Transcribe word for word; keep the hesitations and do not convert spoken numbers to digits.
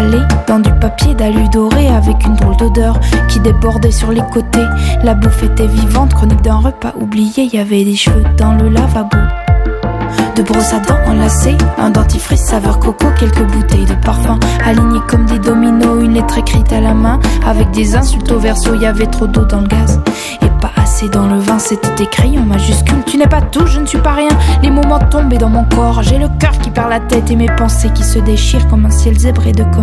emballé dans du papier d'alu doré avec une drôle d'odeur qui débordait sur les côtés. La bouffe était vivante, chronique d'un repas oublié. Y avait des cheveux dans le lavabo, de brosse à dents enlacées, un dentifrice saveur coco, quelques bouteilles de parfum alignées comme des dominos, une lettre écrite à la main avec des insultes au verso. Y avait trop d'eau dans le gaz et pas assez dans le vin. C'était écrit en majuscule: tu n'es pas tout, je ne suis pas rien. Les moments tombaient dans mon corps, j'ai le cœur qui perd la tête et mes pensées qui se déchirent comme un ciel zébré de